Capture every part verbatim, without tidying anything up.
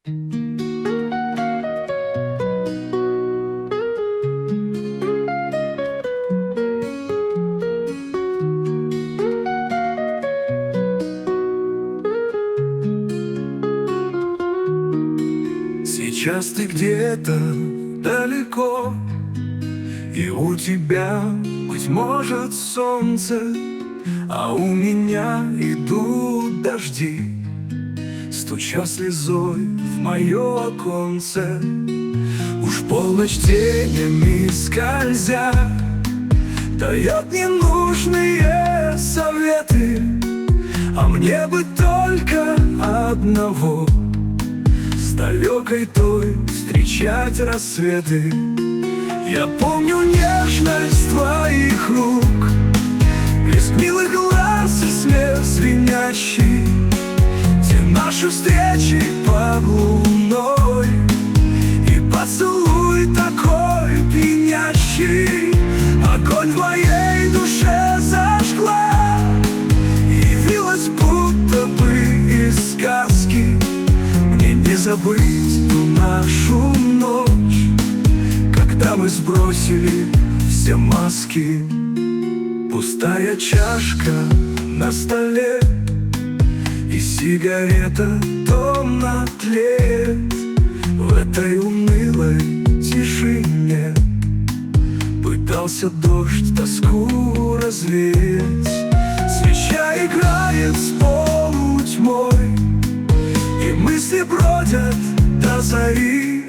Сейчас ты где-то далеко, и у тебя, быть может, солнце, а у меня идут дожди, стуча слезой в мое оконце. Уж полночь тенями скользя дает ненужные советы, а мне бы только одного — с далекой той встречать рассветы. Я помню нежность твоих рук, блеск милых глаз и смех звенящий, те наши встречи под луной и поцелуй такой пьянящий. Огонь в моей душе зажгла, явилась будто бы из сказки. Мне не забыть ту нашу ночь, когда мы сбросили все маски. Пустая чашка на столе и сигарета томно тлеет в этой унылой тишине. Пытался дождь тоску развеять, свеча играет с полутьмой, и мысли бродят до зари.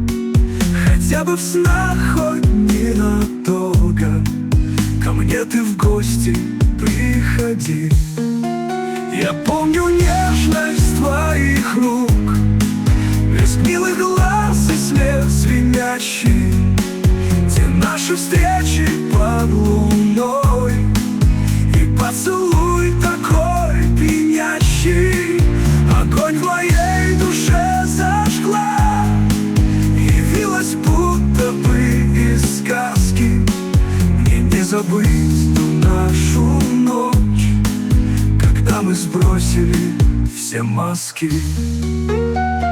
Хотя бы в снах хоть ненадолго ко мне ты в гости приходи. Я помню нежность твоих рук, блеск милых глаз и смех звенящий, те наши встречи под луной и поцелуй такой пьянящий. Огонь в моей душе зажгла, явилась будто бы из сказки. Мне не забыть ту нашу ночь, когда мы сбросили все маски.